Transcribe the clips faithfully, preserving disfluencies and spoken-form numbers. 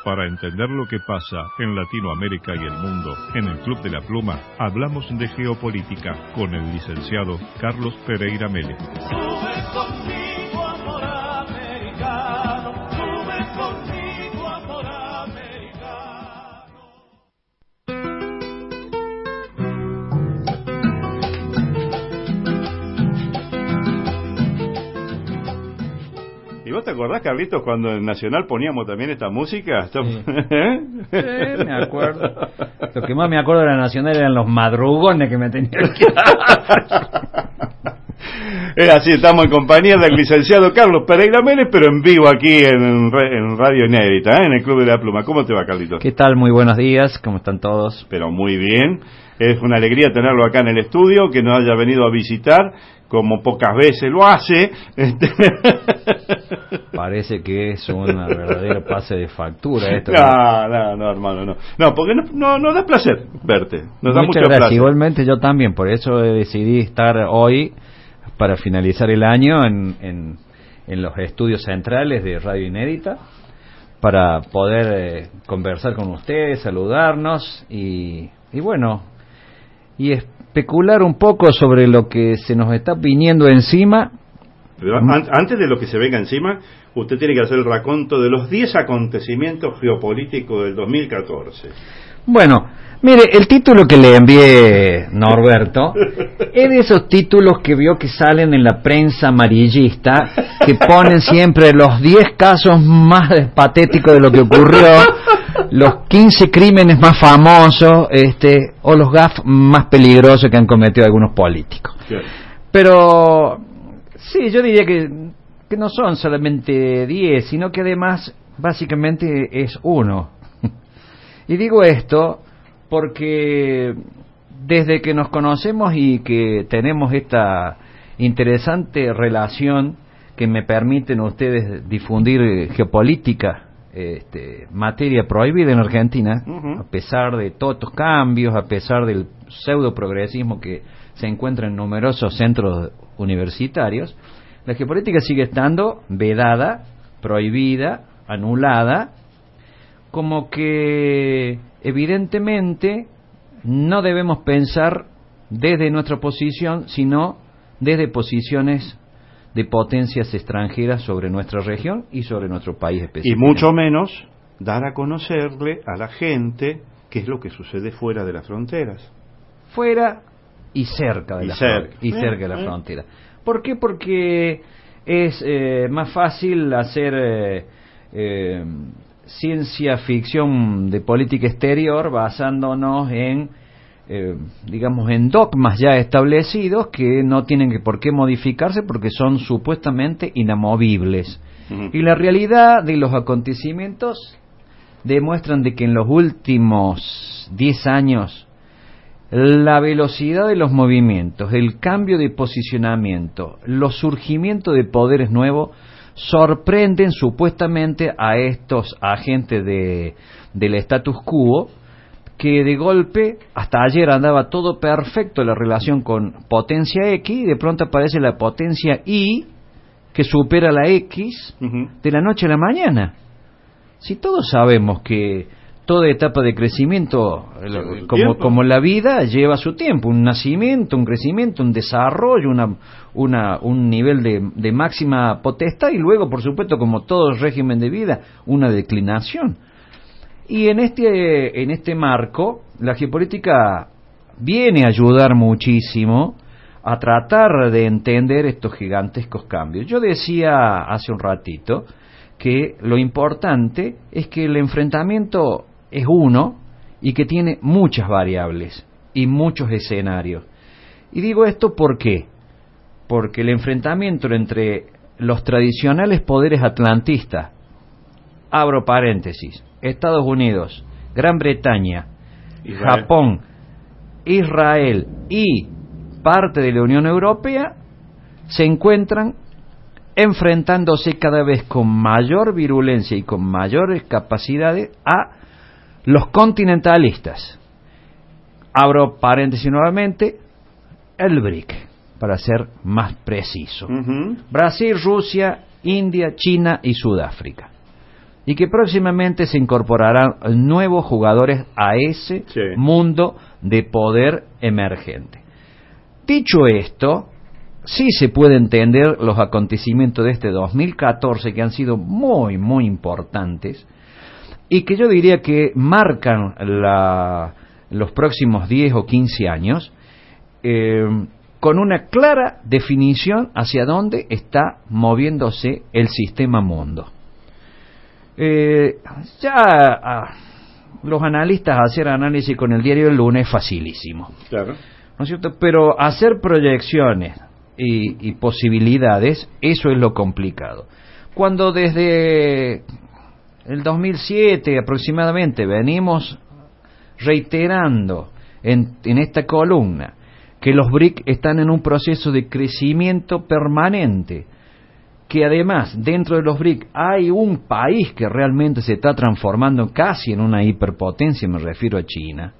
Para entender lo que pasa en Latinoamérica y el mundo, en el Club de la Pluma hablamos de geopolítica con el licenciado Carlos Pereira Mele. Sube conmigo, amor americano, sube conmigo, amor americano. ¿Y vos te acordás, Carlitos, cuando en Nacional poníamos también esta música? Sí. ¿Eh? Sí, me acuerdo. Lo que más me acuerdo de la Nacional eran los madrugones que me tenían que dar. Es así, estamos en compañía del licenciado Carlos Pereira Mele, pero en vivo aquí en, en Radio Inédita, ¿eh? En el Club de la Pluma. ¿Cómo te va, Carlitos? ¿Qué tal? Muy buenos días, ¿cómo están todos? Pero muy bien. Es una alegría tenerlo acá en el estudio, que nos haya venido a visitar, como pocas veces lo hace. Parece que es una verdadera pase de factura esto. No, no, no, hermano, no. No, porque no, no, nos da placer verte. Nos da Muchas mucho gracias. placer. Igualmente yo también, por eso decidí estar hoy, para finalizar el año, en, en, en los estudios centrales de Radio Inédita, para poder eh, conversar con ustedes, saludarnos y, y bueno, y especular un poco sobre lo que se nos está viniendo encima. Pero an- antes de lo que se venga encima, usted tiene que hacer el raconto de los diez acontecimientos geopolíticos del dos mil catorce. Bueno, mire, el título que le envié, Norberto, es de esos títulos que vio que salen en la prensa amarillista, que ponen siempre los diez casos más patéticos de lo que ocurrió, los quince crímenes más famosos, este, o los gafes más peligrosos que han cometido algunos políticos. Claro. Pero sí, yo diría que, que no son solamente diez, sino que además básicamente es uno. Y digo esto porque desde que nos conocemos y que tenemos esta interesante relación que me permiten ustedes difundir geopolítica, este, materia prohibida en Argentina, uh-huh. a pesar de todos estos cambios, a pesar del pseudo progresismo que se encuentra en numerosos centros universitarios, la geopolítica sigue estando vedada, prohibida, anulada, como que evidentemente no debemos pensar desde nuestra posición, sino desde posiciones de potencias extranjeras sobre nuestra región y sobre nuestro país específico. Y mucho menos dar a conocerle a la gente qué es lo que sucede fuera de las fronteras. Fuera y cerca de y la cerca. frontera. Y cerca de la frontera. ¿Por qué? Porque es eh, más fácil hacer eh, eh, ciencia ficción de política exterior basándonos en, eh, digamos, en dogmas ya establecidos que no tienen que por qué modificarse porque son supuestamente inamovibles. Uh-huh. Y la realidad de los acontecimientos demuestran de que en los últimos diez años la velocidad de los movimientos, el cambio de posicionamiento, los surgimientos de poderes nuevos sorprenden supuestamente a estos agentes de, del status quo, que de golpe, hasta ayer andaba todo perfecto la relación con potencia X, y de pronto aparece la potencia Y, que supera la X, uh-huh. de la noche a la mañana. Si todos sabemos que toda etapa de crecimiento, como, como la vida, lleva su tiempo, un nacimiento, un crecimiento, un desarrollo, una, una, un nivel de, de máxima potestad y luego, por supuesto, como todo régimen de vida, una declinación. Y en este, en este marco, la geopolítica viene a ayudar muchísimo a tratar de entender estos gigantescos cambios. Yo decía hace un ratito que lo importante es que el enfrentamiento es uno y que tiene muchas variables y muchos escenarios. Y digo esto ¿por qué? Porque el enfrentamiento entre los tradicionales poderes atlantistas, abro paréntesis, Estados Unidos, Gran Bretaña, Israel. Japón, Israel y parte de la Unión Europea, se encuentran enfrentándose cada vez con mayor virulencia y con mayores capacidades a los continentalistas. Abro paréntesis nuevamente, el B R I C, para ser más preciso. Uh-huh. Brasil, Rusia, India, China y Sudáfrica. y que próximamente se incorporarán nuevos jugadores a ese sí. mundo de poder emergente. Dicho esto, sí se puede entender los acontecimientos de este dos mil catorce que han sido muy, muy importantes y que yo diría que marcan la, los próximos diez o quince años eh, con una clara definición hacia dónde está moviéndose el sistema mundo. Eh, ya ah, los analistas hacer análisis con el diario del lunes es facilísimo, claro. ¿no es cierto? Pero hacer proyecciones y, y posibilidades, eso es lo complicado. Cuando desde el dos mil siete aproximadamente venimos reiterando en, en esta columna que los B R I C están en un proceso de crecimiento permanente, que además dentro de los B R I C hay un país que realmente se está transformando casi en una hiperpotencia, me refiero a China.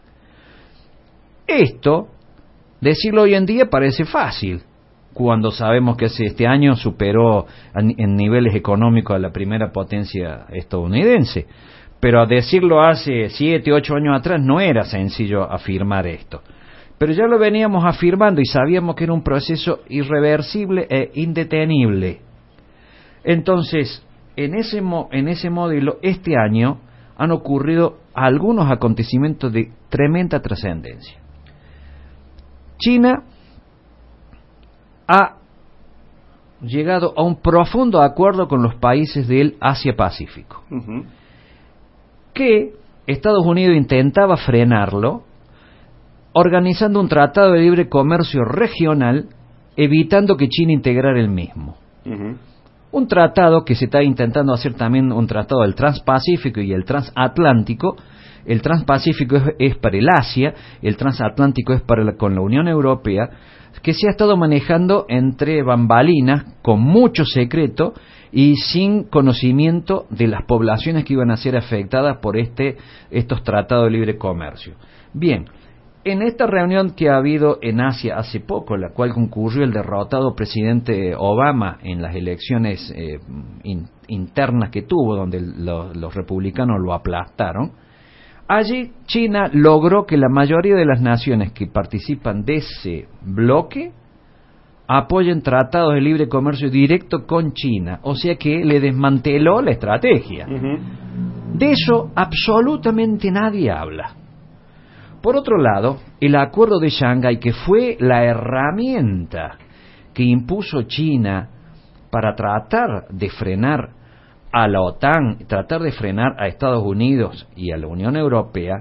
Esto, decirlo hoy en día parece fácil, cuando sabemos que este año superó en niveles económicos a la primera potencia estadounidense. Pero a decirlo hace siete, ocho años atrás no era sencillo afirmar esto. Pero ya lo veníamos afirmando y sabíamos que era un proceso irreversible e indetenible. Entonces, en ese, mo- en ese módulo, este año han ocurrido algunos acontecimientos de tremenda trascendencia. China ha llegado a un profundo acuerdo con los países del Asia-Pacífico, Uh-huh. que Estados Unidos intentaba frenarlo, organizando un tratado de libre comercio regional, evitando que China integrara el mismo. Uh-huh. Un tratado que se está intentando hacer también un tratado del Transpacífico y el Transatlántico. El Transpacífico es, es para el Asia, el Transatlántico es para la, con la Unión Europea, que se ha estado manejando entre bambalinas, con mucho secreto y sin conocimiento de las poblaciones que iban a ser afectadas por este estos tratados de libre comercio. Bien, en esta reunión que ha habido en Asia hace poco, en la cual concurrió el derrotado presidente Obama en las elecciones eh, in, internas que tuvo, donde lo, los republicanos lo aplastaron, allí China logró que la mayoría de las naciones que participan de ese bloque apoyen tratados de libre comercio directo con China, o sea que le desmanteló la estrategia. Uh-huh. De eso absolutamente nadie habla. Por otro lado, el acuerdo de Shanghái, que fue la herramienta que impuso China para tratar de frenar a la OTAN, tratar de frenar a Estados Unidos y a la Unión Europea,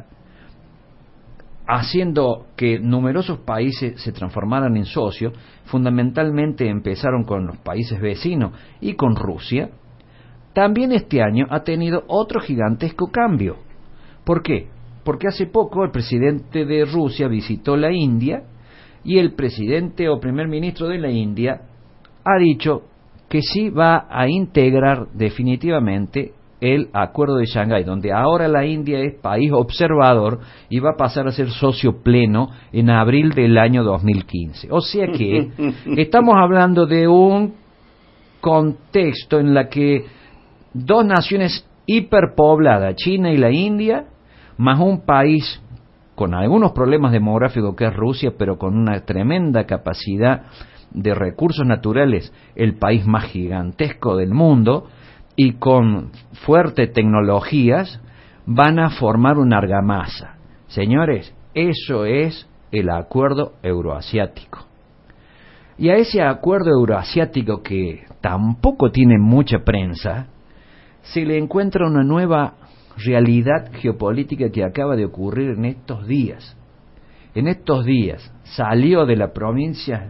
haciendo que numerosos países se transformaran en socios, fundamentalmente empezaron con los países vecinos y con Rusia, también este año ha tenido otro gigantesco cambio. ¿Por qué? Porque hace poco el presidente de Rusia visitó la India y el presidente o primer ministro de la India ha dicho que sí va a integrar definitivamente el acuerdo de Shanghái, donde ahora la India es país observador y va a pasar a ser socio pleno en abril del año dos mil quince. O sea que estamos hablando de un contexto en la que dos naciones hiperpobladas, China y la India, más un país con algunos problemas demográficos que es Rusia, pero con una tremenda capacidad de recursos naturales, el país más gigantesco del mundo, y con fuertes tecnologías, van a formar una argamasa. Señores, eso es el acuerdo euroasiático. Y a ese acuerdo euroasiático, que tampoco tiene mucha prensa, se le encuentra una nueva realidad geopolítica que acaba de ocurrir en estos días. En estos días salió de las provincias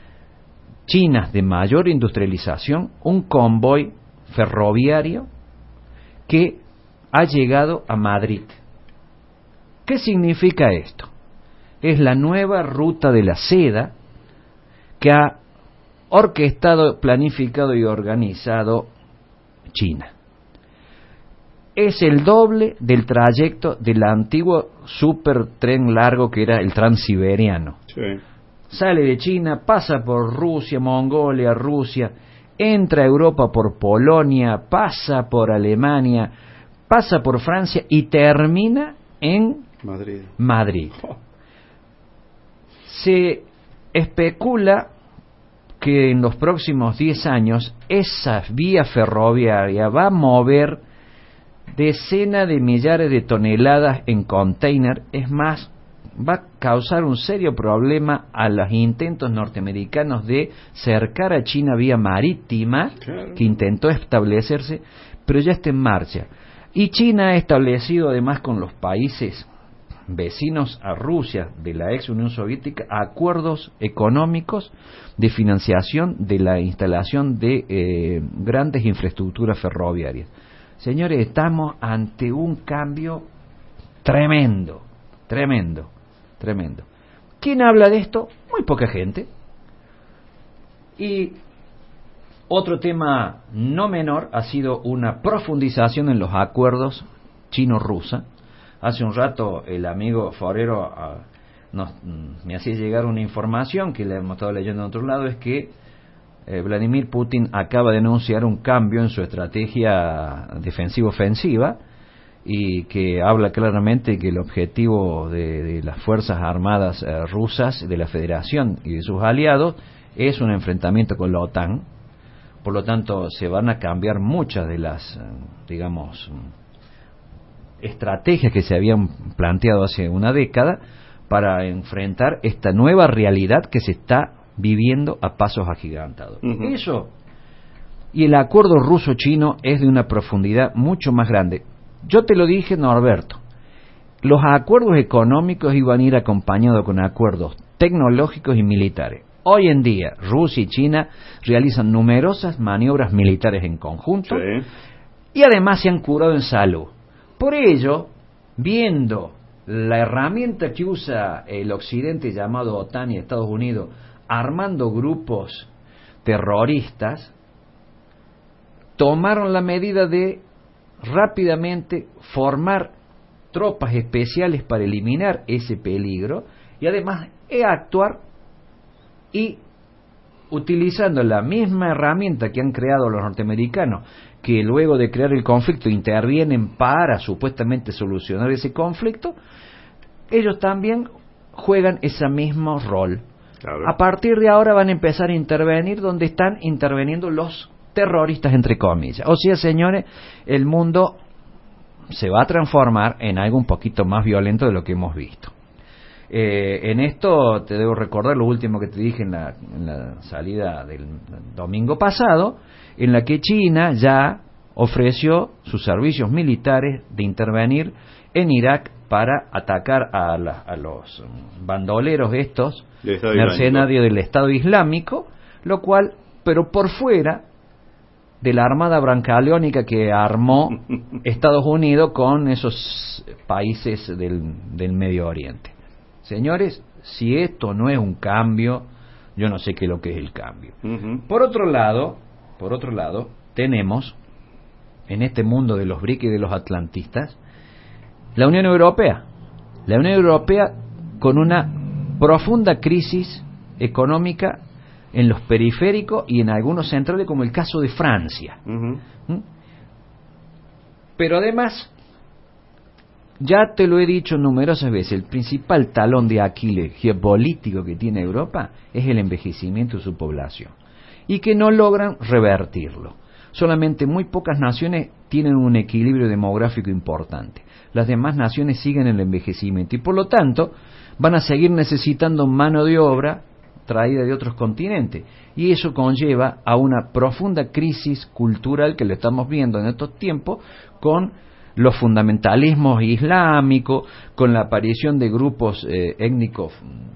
chinas de mayor industrialización un convoy ferroviario que ha llegado a Madrid. ¿Qué significa esto? Es la nueva ruta de la seda que ha orquestado, planificado y organizado China. Es el doble del trayecto del antiguo supertren largo que era el transiberiano. Sí. Sale de China, pasa por Rusia, Mongolia, Rusia, entra a Europa por Polonia, pasa por Alemania, pasa por Francia y termina en Madrid. Madrid. Se especula que en los próximos diez años esa vía ferroviaria va a mover decenas de millares de toneladas en container. Es más, va a causar un serio problema a los intentos norteamericanos de cercar a China vía marítima, claro, que intentó establecerse, pero ya está en marcha. Y China ha establecido además con los países vecinos a Rusia de la ex Unión Soviética acuerdos económicos de financiación de la instalación de eh, grandes infraestructuras ferroviarias. Señores, estamos ante un cambio tremendo, tremendo, tremendo. ¿Quién habla de esto? Muy poca gente. Y otro tema no menor ha sido una profundización en los acuerdos chino-rusa. Hace un rato el amigo Forero uh, nos, mm, me hacía llegar una información que le hemos estado leyendo en otro lado, es que eh, Vladimir Putin acaba de anunciar un cambio en su estrategia defensiva-ofensiva y que habla claramente que el objetivo de, de las Fuerzas Armadas eh, rusas, de la Federación y de sus aliados es un enfrentamiento con la OTAN. Por lo tanto, se van a cambiar muchas de las, digamos, estrategias que se habían planteado hace una década para enfrentar esta nueva realidad que se está viviendo a pasos agigantados. Uh-huh. Eso y el acuerdo ruso-chino es de una profundidad mucho más grande. Yo te lo dije, Norberto, los acuerdos económicos iban a ir acompañados con acuerdos tecnológicos y militares. Hoy en día, Rusia y China realizan numerosas maniobras militares en conjunto, sí, y además se han curado en salud. Por ello, viendo la herramienta que usa el Occidente llamado OTAN y Estados Unidos, armando grupos terroristas, tomaron la medida de rápidamente formar tropas especiales para eliminar ese peligro y además actuar y utilizando la misma herramienta que han creado los norteamericanos, que luego de crear el conflicto intervienen para supuestamente solucionar ese conflicto, ellos también juegan ese mismo rol. Claro. A partir de ahora van a empezar a intervenir donde están interviniendo los terroristas, entre comillas. O sea, señores, el mundo se va a transformar en algo un poquito más violento de lo que hemos visto. Eh, en esto te debo recordar lo último que te dije en la, en la salida del domingo pasado, en la que China ya ofreció sus servicios militares de intervenir en Irak para atacar a, la, a los bandoleros estos, mercenarios del Estado Islámico, lo cual, pero por fuera de la armada brancaleónica que armó Estados Unidos con esos países del, del Medio Oriente. Señores, si esto no es un cambio, yo no sé qué es lo que es el cambio. Uh-huh. Por otro lado, por otro lado, tenemos en este mundo de los B R I C y de los atlantistas la Unión Europea. La Unión Europea con una profunda crisis económica en los periféricos y en algunos centrales, como el caso de Francia. Uh-huh. ¿Mm? Pero además, ya te lo he dicho numerosas veces, el principal talón de Aquiles geopolítico que tiene Europa es el envejecimiento de su población y que no logran revertirlo. Solamente muy pocas naciones tienen un equilibrio demográfico importante. Las demás naciones siguen el envejecimiento y por lo tanto van a seguir necesitando mano de obra traída de otros continentes y eso conlleva a una profunda crisis cultural que lo estamos viendo en estos tiempos con los fundamentalismos islámicos, con la aparición de grupos eh, étnicos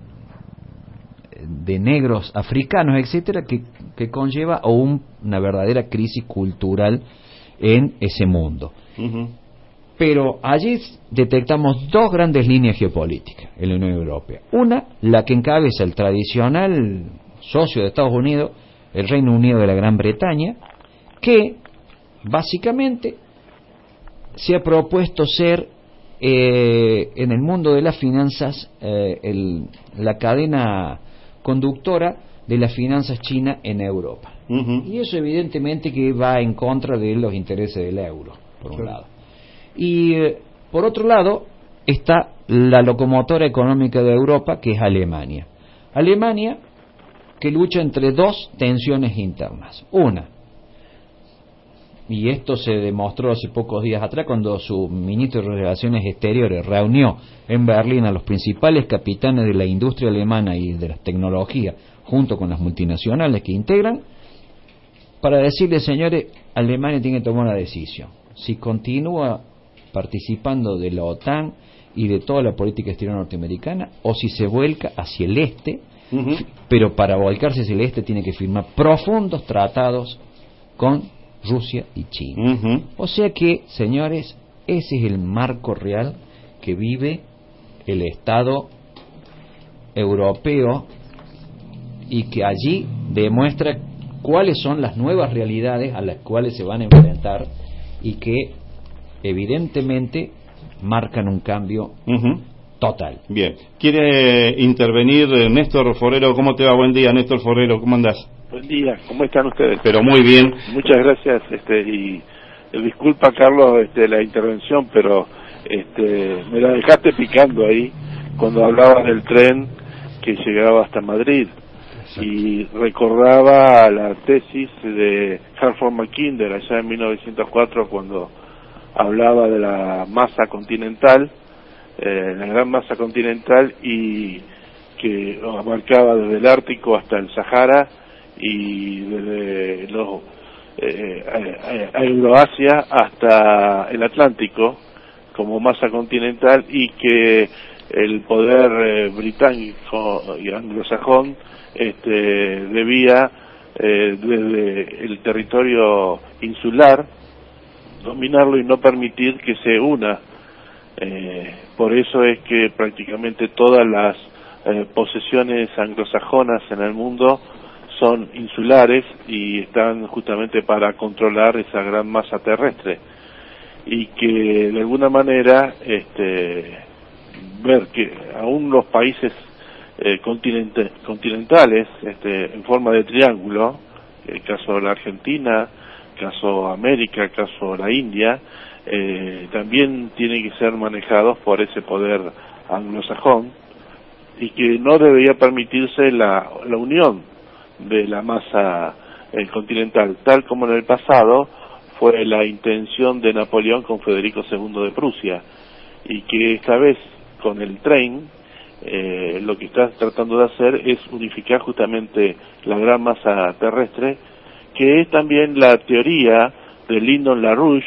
de negros africanos, etcétera, que, que conlleva a un, una verdadera crisis cultural en ese mundo. Uh-huh. Pero allí detectamos dos grandes líneas geopolíticas en la Unión Europea. Una, la que encabeza el tradicional socio de Estados Unidos, el Reino Unido de la Gran Bretaña, que básicamente se ha propuesto ser eh, en el mundo de las finanzas eh, el, la cadena conductora de las finanzas chinas en Europa. Uh-huh. Y eso evidentemente que va en contra de los intereses del euro, por un Sí. lado. Y eh, por otro lado está la locomotora económica de Europa, que es Alemania. Alemania que lucha entre dos tensiones internas. Una, y esto se demostró hace pocos días atrás cuando su ministro de Relaciones Exteriores reunió en Berlín a los principales capitanes de la industria alemana y de las tecnologías, junto con las multinacionales que integran, para decirles, señores, Alemania tiene que tomar una decisión. Si continúa participando de la OTAN y de toda la política exterior norteamericana, o si se vuelca hacia el este, Uh-huh. pero para volcarse hacia el este tiene que firmar profundos tratados con Rusia y China. Uh-huh. O sea que, señores, ese es el marco real que vive el Estado europeo y que allí demuestra cuáles son las nuevas realidades a las cuales se van a enfrentar y que evidentemente marcan un cambio Uh-huh. total. Bien. ¿Quiere intervenir Néstor Forero? ¿Cómo te va? Buen día, Néstor Forero. ¿Cómo andás? Buen día, ¿cómo están ustedes? Pero muy bien. Muchas gracias, este, y eh, disculpa, Carlos, este, la intervención, pero este, me la dejaste picando ahí cuando hablabas del tren que llegaba hasta Madrid. Y recordaba la tesis de Hartford Mackinder allá en mil novecientos cuatro cuando hablaba de la masa continental, eh, la gran masa continental, y que abarcaba desde el Ártico hasta el Sahara y desde los eh, a, a Euroasia hasta el Atlántico como masa continental, y que el poder eh, británico y anglosajón este, debía eh, desde el territorio insular dominarlo y no permitir que se una. Eh, por eso es que prácticamente todas las eh, posesiones anglosajonas en el mundo son insulares y están justamente para controlar esa gran masa terrestre, y que de alguna manera este, ver que aún los países eh, continente, continentales este, en forma de triángulo, el caso de la Argentina, el caso América, el caso la India, eh, también tienen que ser manejados por ese poder anglosajón, y que no debería permitirse la, la unión de la masa eh, continental, tal como en el pasado fue la intención de Napoleón con Federico segundo de Prusia, y que esta vez con el tren eh, lo que está tratando de hacer es unificar justamente la gran masa terrestre, que es también la teoría de Lyndon LaRouche,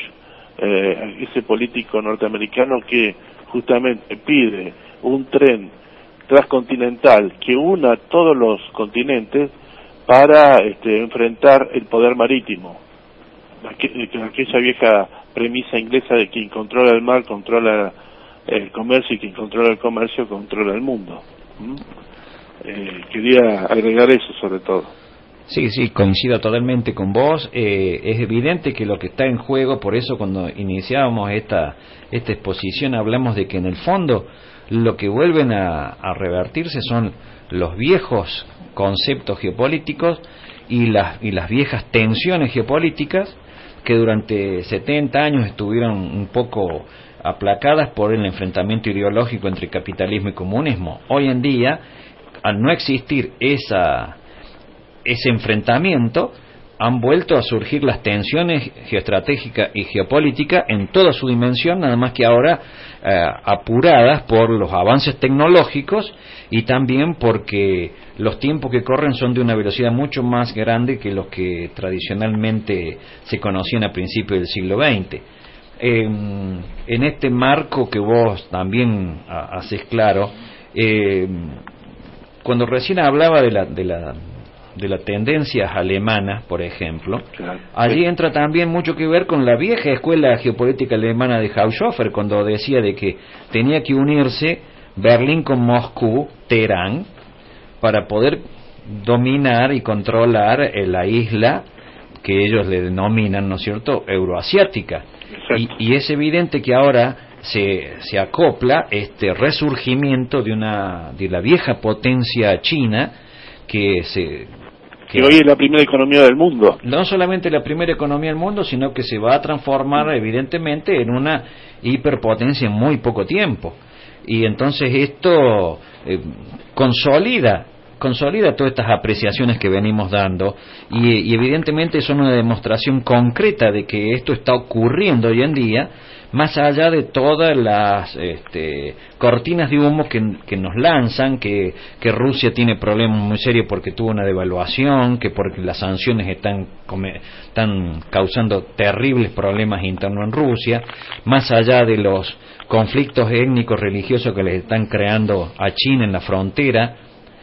eh, ese político norteamericano que justamente pide un tren transcontinental que una todos los continentes para este, enfrentar el poder marítimo. Aquella vieja premisa inglesa de quien controla el mar controla el comercio, y quien controla el comercio controla el mundo. ¿Mm? Eh, quería agregar eso sobre todo. Sí, sí, coincido totalmente con vos. Eh, es evidente que lo que está en juego, por eso cuando iniciábamos esta, esta exposición hablamos de que en el fondo lo que vuelven a, a revertirse son los viejos conceptos geopolíticos y las, y las viejas tensiones geopolíticas que durante setenta años estuvieron un poco aplacadas por el enfrentamiento ideológico entre capitalismo y comunismo. Hoy en día, al no existir esa, ese enfrentamiento, han vuelto a surgir las tensiones geoestratégicas y geopolíticas en toda su dimensión, nada más que ahora eh, apuradas por los avances tecnológicos y también porque los tiempos que corren son de una velocidad mucho más grande que los que tradicionalmente se conocían a principios del siglo veinte. Eh, en este marco que vos también ha, haces claro, eh, cuando recién hablaba de la, de la de las tendencias alemanas, por ejemplo, Claro. allí entra también mucho que ver con la vieja escuela geopolítica alemana de Haushofer, cuando decía de que tenía que unirse Berlín con Moscú, Teherán, para poder dominar y controlar eh, la isla que ellos le denominan, ¿no es cierto?, euroasiática. Y, y es evidente que ahora se, se acopla este resurgimiento de una de la vieja potencia china que se que hoy es la primera economía del mundo. No solamente la primera economía del mundo, sino que se va a transformar evidentemente en una hiperpotencia en muy poco tiempo. Y entonces esto eh, consolida consolida todas estas apreciaciones que venimos dando y, y evidentemente son una demostración concreta de que esto está ocurriendo hoy en día, más allá de todas las este, cortinas de humo que, que nos lanzan, que, que Rusia tiene problemas muy serios porque tuvo una devaluación, que porque las sanciones están, están causando terribles problemas internos en Rusia, más allá de los conflictos étnicos religiosos que les están creando a China en la frontera,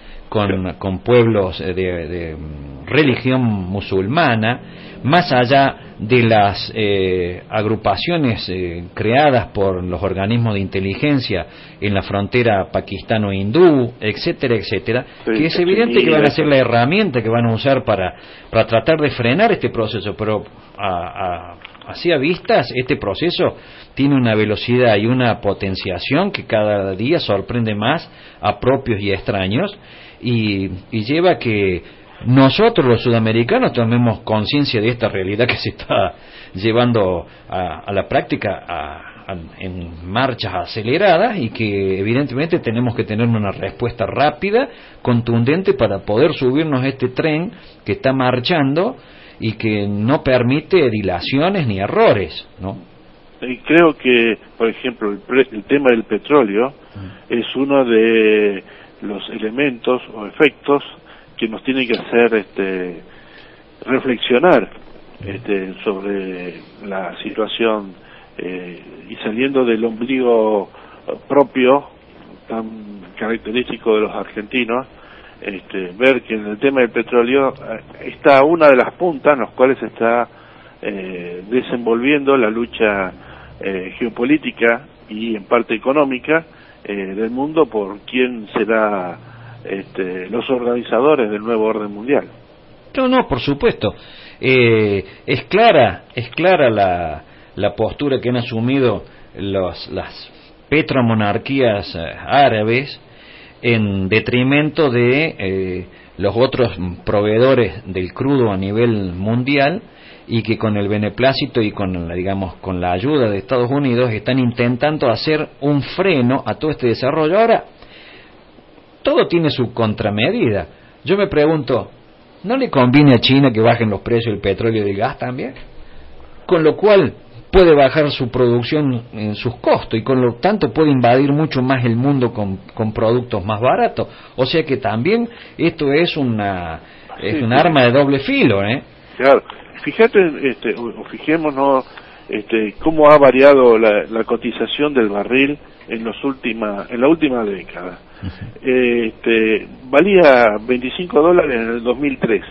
con, con pueblos de, de religión musulmana, más allá de las eh, agrupaciones eh, creadas por los organismos de inteligencia en la frontera pakistano-hindú, etcétera, etcétera, sí, que es evidente que van a ser la herramienta que van a usar para, para tratar de frenar este proceso, pero a, a, así a vistas, este proceso tiene una velocidad y una potenciación que cada día sorprende más a propios y extraños, y, y lleva a que nosotros los sudamericanos tomemos conciencia de esta realidad que se está llevando a, a la práctica a, a, en marchas aceleradas, y que evidentemente tenemos que tener una respuesta rápida, contundente, para poder subirnos a este tren que está marchando y que no permite dilaciones ni errores, ¿no? Y creo que, por ejemplo, el, pre, el tema del petróleo mm. es uno de los elementos o efectos que nos tiene que hacer este, reflexionar este, sobre la situación eh, y saliendo del ombligo propio tan característico de los argentinos, este, ver que en el tema del petróleo está una de las puntas en las cuales se está eh, desenvolviendo la lucha eh, geopolítica y en parte económica eh, del mundo por quién será Este, los organizadores del nuevo orden mundial. No, no, por supuesto. Eh, es clara, es clara la, la postura que han asumido los, las petromonarquías eh, árabes en detrimento de eh, los otros proveedores del crudo a nivel mundial, y que con el beneplácito y con la, digamos, con la ayuda de Estados Unidos están intentando hacer un freno a todo este desarrollo. Ahora, todo tiene su contramedida. Yo me pregunto, ¿no le conviene a China que bajen los precios del petróleo y del gas también? Con lo cual puede bajar su producción en sus costos y con lo tanto puede invadir mucho más el mundo con, con productos más baratos. O sea que también esto es una es sí, un sí. arma de doble filo, ¿eh? Claro. Fíjate, este, o fijémonos este, cómo ha variado la, la cotización del barril en los última, en la última década. Uh-huh. Este, valía veinticinco dólares en el dos mil tres,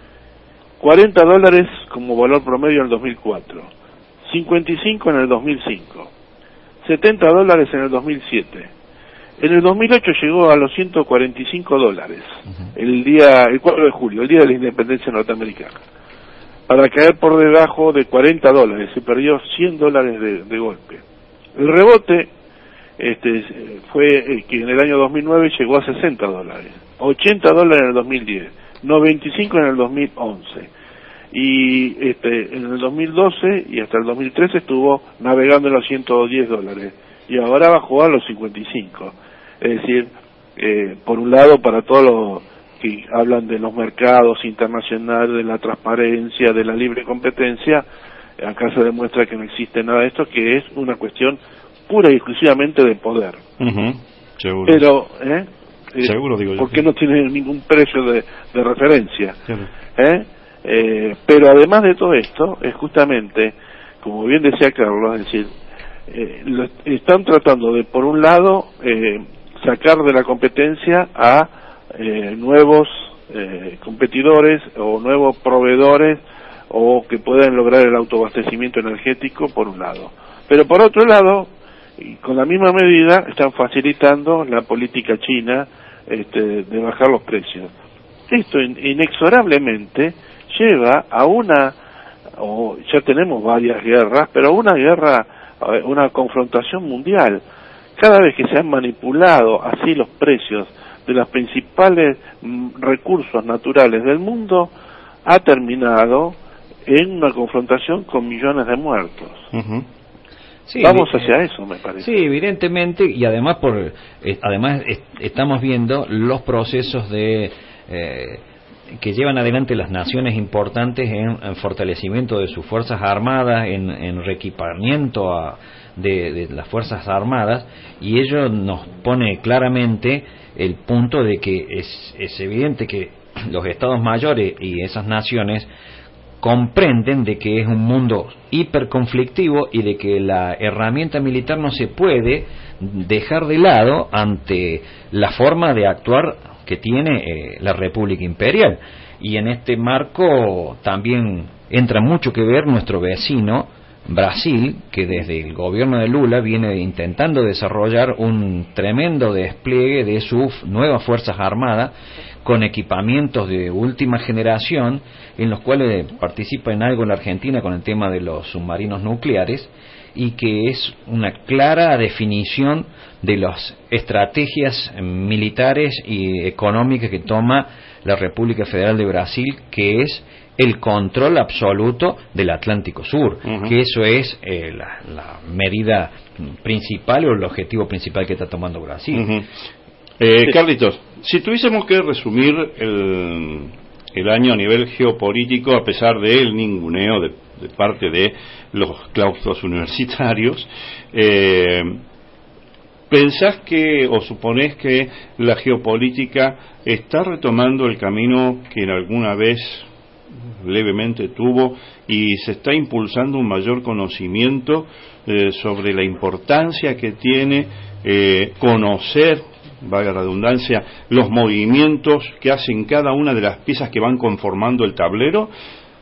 cuarenta dólares como valor promedio en el dos mil cuatro, cincuenta y cinco en el dos mil cinco, setenta dólares en el dos mil siete. En el dos mil ocho llegó a los ciento cuarenta y cinco dólares, uh-huh. el día, el cuatro de julio, el día de la independencia norteamericana, para caer por debajo de cuarenta dólares, se perdió cien dólares de, de golpe. El rebote este, fue eh, que en el año dos mil nueve llegó a sesenta dólares, ochenta dólares en el dos mil diez, noventa y cinco en el dos mil once, y este, en el dos mil doce y hasta el dos mil trece estuvo navegando en los ciento diez dólares, y ahora bajó a los cincuenta y cinco. Es decir, eh, por un lado, para todos los que hablan de los mercados internacionales, de la transparencia, de la libre competencia, acá se demuestra que no existe nada de esto, que es una cuestión pura y exclusivamente de poder. Uh-huh. Seguro. Pero, ¿eh? Seguro, digo yo. Porque no tiene ningún precio de, de referencia. Claro. ¿Eh? Eh, pero además de todo esto, es justamente, como bien decía Carlos, es decir, eh, lo, están tratando de, por un lado, eh, sacar de la competencia a Eh, nuevos eh, competidores o nuevos proveedores o que puedan lograr el autoabastecimiento energético, por un lado. Pero por otro lado, y con la misma medida, están facilitando la política china este, de bajar los precios. Esto in, inexorablemente lleva a una, o ya tenemos varias guerras, pero a una guerra, una confrontación mundial. Cada vez que se han manipulado así los precios de los principales mm, recursos naturales del mundo ha terminado en una confrontación con millones de muertos. Uh-huh. Sí, Vamos eh, hacia eso, me parece. Sí, evidentemente, y además por eh, además est estamos viendo los procesos de eh, que llevan adelante las naciones importantes en, en fortalecimiento de sus fuerzas armadas, en, en reequipamiento a, de, de las fuerzas armadas, y ello nos pone claramente el punto de que es, es evidente que los estados mayores y esas naciones comprenden de que es un mundo hiperconflictivo y de que la herramienta militar no se puede dejar de lado ante la forma de actuar que tiene eh, la República Imperial. Y en este marco también entra mucho que ver nuestro vecino Brasil, que desde el gobierno de Lula viene intentando desarrollar un tremendo despliegue de sus nuevas fuerzas armadas con equipamientos de última generación, en los cuales participa en algo la Argentina con el tema de los submarinos nucleares, y que es una clara definición de las estrategias militares y económicas que toma la República Federal de Brasil, que es el control absoluto del Atlántico Sur, uh-huh. que eso es eh, la, la medida principal o el objetivo principal que está tomando Brasil. Uh-huh. eh, Carlitos, si tuviésemos que resumir el, el año a nivel geopolítico, a pesar del ninguneo de, de parte de los claustros universitarios, eh, ¿pensás que o suponés que la geopolítica está retomando el camino que en alguna vez levemente tuvo y se está impulsando un mayor conocimiento eh, sobre la importancia que tiene eh, conocer, valga la redundancia, los movimientos que hacen cada una de las piezas que van conformando el tablero?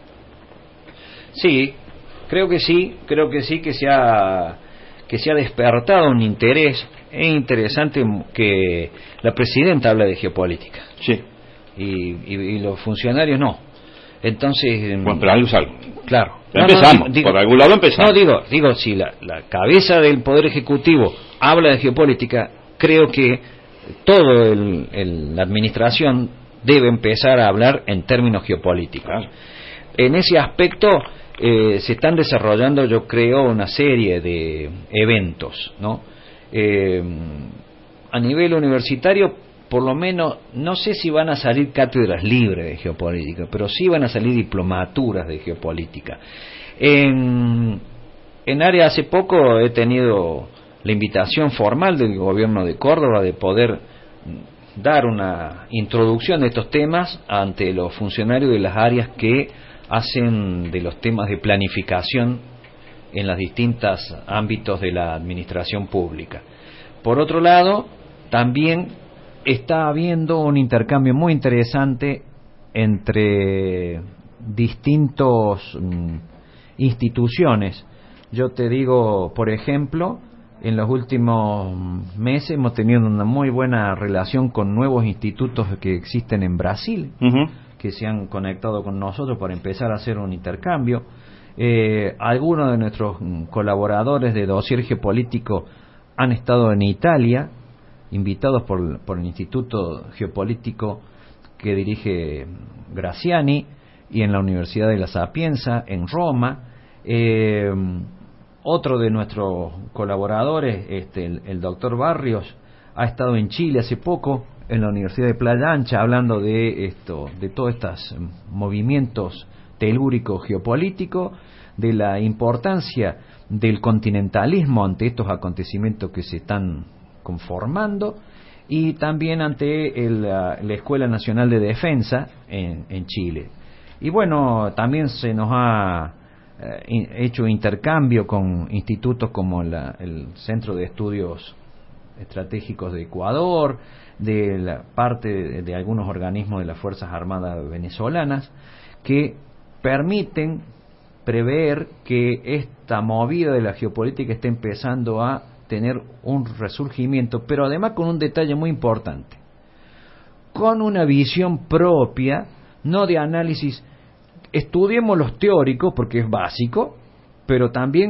Sí, creo que sí, creo que sí que se ha que se ha despertado un interés. Es interesante que la presidenta habla de geopolítica. Sí. Y, y, y los funcionarios no. Entonces, bueno, pero algo es algo. Claro. Empezamos, no, no, digo, por algún lado empezamos. No, digo, digo si la, la cabeza del Poder Ejecutivo habla de geopolítica, creo que todo el, el, la administración debe empezar a hablar en términos geopolíticos. Claro. En ese aspecto eh, se están desarrollando, yo creo, una serie de eventos, ¿no? Eh, a nivel universitario, por lo menos, no sé si van a salir cátedras libres de geopolítica, pero sí van a salir diplomaturas de geopolítica. En, en área hace poco he tenido la invitación formal del gobierno de Córdoba de poder dar una introducción de estos temas ante los funcionarios de las áreas que hacen de los temas de planificación en los distintos ámbitos de la administración pública. Por otro lado, también está habiendo un intercambio muy interesante entre distintos mm, instituciones. Yo te digo, por ejemplo, en los últimos meses hemos tenido una muy buena relación con nuevos institutos que existen en Brasil, uh-huh. que se han conectado con nosotros para empezar a hacer un intercambio. Eh, algunos de nuestros colaboradores de dossier geopolítico han estado en Italia, invitados por, por el Instituto Geopolítico que dirige Graziani, y en la Universidad de La Sapienza, en Roma. Eh, otro de nuestros colaboradores, este, el, el doctor Barrios, ha estado en Chile hace poco, en la Universidad de Playa Ancha, hablando de esto, de todos estos movimientos telúricos geopolíticos, de la importancia del continentalismo ante estos acontecimientos que se están conformando, y también ante el, la, la Escuela Nacional de Defensa en, en Chile. Y bueno, también se nos ha eh, hecho intercambio con institutos como la, el Centro de Estudios Estratégicos de Ecuador, de la parte de, de algunos organismos de las Fuerzas Armadas venezolanas, que permiten prever que esta movida de la geopolítica está empezando a tener un resurgimiento, pero además con un detalle muy importante, con una visión propia, no de análisis. Estudiemos los teóricos porque es básico, pero también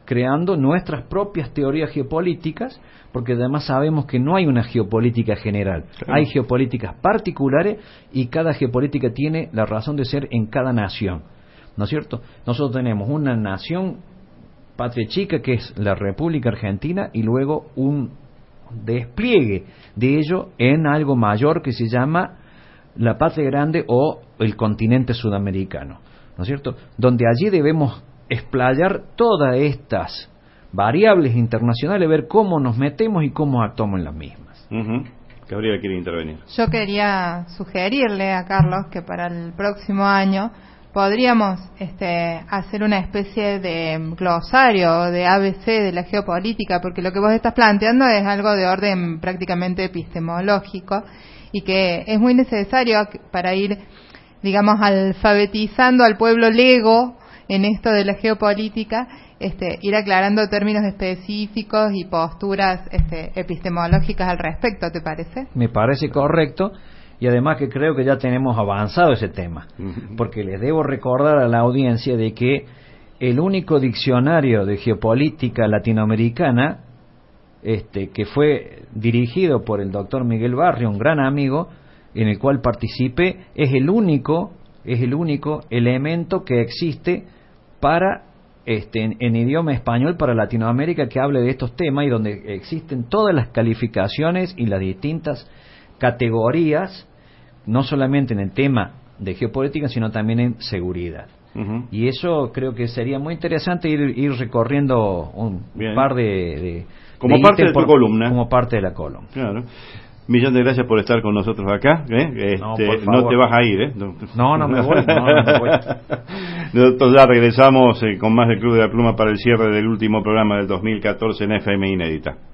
creando nuestras propias teorías geopolíticas, porque además sabemos que no hay una geopolítica general, claro. Hay geopolíticas particulares y cada geopolítica tiene la razón de ser en cada nación, ¿no es cierto? Nosotros tenemos una nación patria chica que es la República Argentina y luego un despliegue de ello en algo mayor que se llama la patria grande o el continente sudamericano, ¿no es cierto? Donde allí debemos explayar todas estas variables internacionales, ver cómo nos metemos y cómo actuamos en las mismas. Uh-huh. Gabriela quiere intervenir. Yo quería sugerirle a Carlos que para el próximo año podríamos este, hacer una especie de glosario de A B C de la geopolítica, porque lo que vos estás planteando es algo de orden prácticamente epistemológico y que es muy necesario para ir, digamos, alfabetizando al pueblo lego en esto de la geopolítica, este, ir aclarando términos específicos y posturas este, epistemológicas al respecto, ¿te parece? Me parece correcto, y además que creo que ya tenemos avanzado ese tema, porque les debo recordar a la audiencia de que el único diccionario de geopolítica latinoamericana, este, que fue dirigido por el doctor Miguel Barrio, un gran amigo, en el cual participé, es el único, es el único elemento que existe para este en, en idioma español para Latinoamérica que hable de estos temas y donde existen todas las calificaciones y las distintas categorías, no solamente en el tema de geopolítica, sino también en seguridad. Uh-huh. Y eso creo que sería muy interesante ir, ir recorriendo un Bien. par de, de como de parte de tu por, columna. Como parte de la columna. Claro. Millón de gracias por estar con nosotros acá. ¿eh? Este, no, no te vas a ir, ¿eh? No, no, no me voy. No, no me voy. Nosotros ya regresamos eh, con más del Club de la Pluma para el cierre del último programa del dos mil catorce en F M Inédita.